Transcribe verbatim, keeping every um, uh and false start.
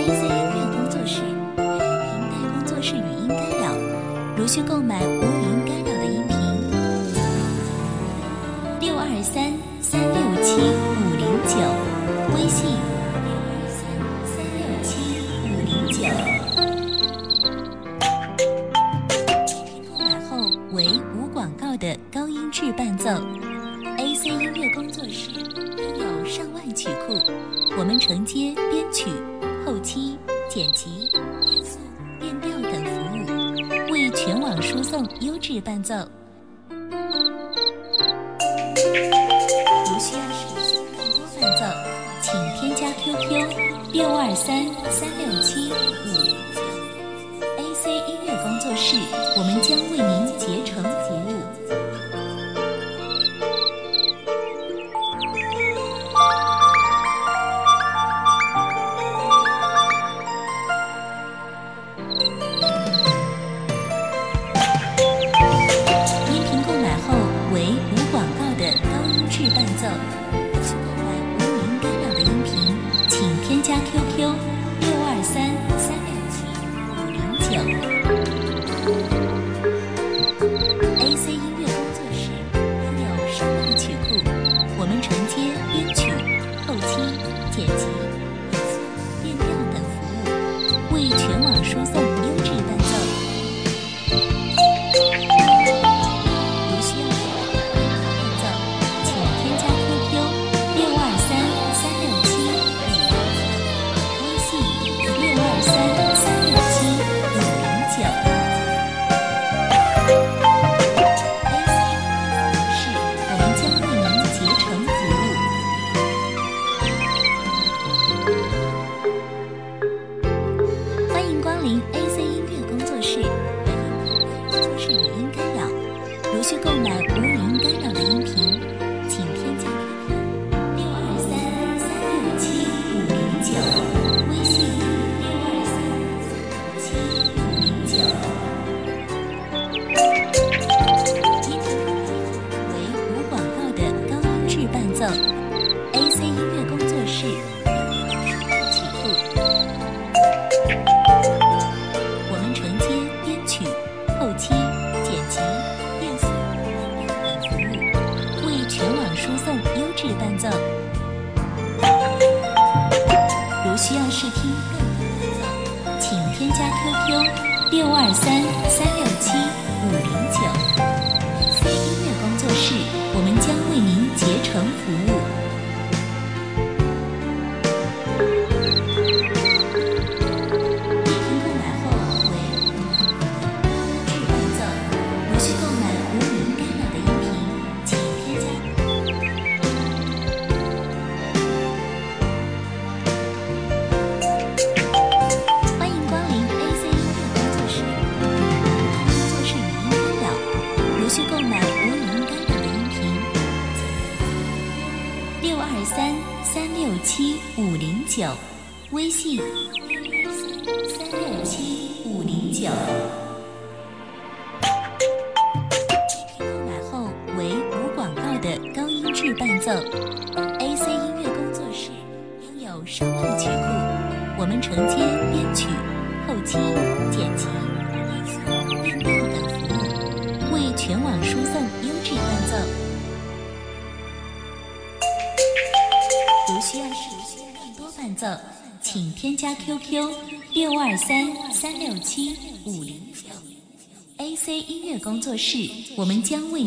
A C 音乐工作室为平台工作室语音干扰，如需购买无语音干扰的音频，六二三三六七五零九，微信六二三三六七五零九。购买后为无广告的高音质伴奏。A C 音乐工作室拥有上万曲库，我们承接编曲、后期、剪辑、变速、变调等服务，为全网输送优质伴奏。如需要实现更多伴奏，请添加 Q Q 六二三三六七五零九。A C 音乐工作室，我们将为您竭诚服务。音频购买后为无广告的高音质伴奏。需购买无语音干扰的音频，请添加 Q Q 六二三三六七五零九。A C 音乐工作室拥有上万曲库，我们承接编曲、后期、剪辑、变速、变调等服务，为全网输送优质伴奏。如需要购买伴奏，请添加 Q Q 六二三三六七五零九，微信六二三三六七五零九。A C 音乐工作室，我们将为您竭诚服务。欢迎光临 A C 音乐工作室，为您工作室语音干扰。如需购买无语音干扰的音频，请添加 Q Q 六二三三六七五零九，微信六二三三六七五零九。音频购买后为无广告的高音质伴奏。A C 音乐工作室拥有上万曲库，我们承接编曲、后期、剪辑、变速、变调等服务，为全网输送优质伴奏。如需要试听更多伴奏，请添加 Q Q 六二三三六七五零九。A C 音乐工作室，我们将为您竭诚服务。音频购买后为无质伴奏，如需购买无语音干扰的音频，请添加。欢迎光临 A C 音乐工作室，工作室语音干扰。如需购买无语音干扰的音频，六二三三六七五零九，微信六二三三六七五零九。购买后为无广告的高音质伴奏。A C 音乐工作室拥有上万曲库，我们承接编曲、后期、剪辑、变速、变调等服务，为全网输送优质伴奏。如需要实现更多伴奏，请添加 Q Q 六二三三六七五零九。A C 音乐工作室，我们将为